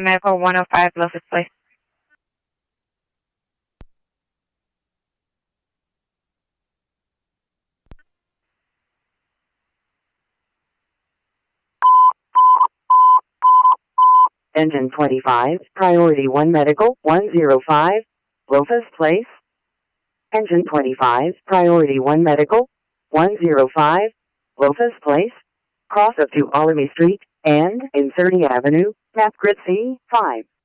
Medical 105, Loftus Place. Engine 25, Priority 1 Medical 105, Loftus Place. Engine 25, Priority 1 Medical 105, Loftus Place. Cross up to Alamy Street and in 30 Avenue, map grid C5.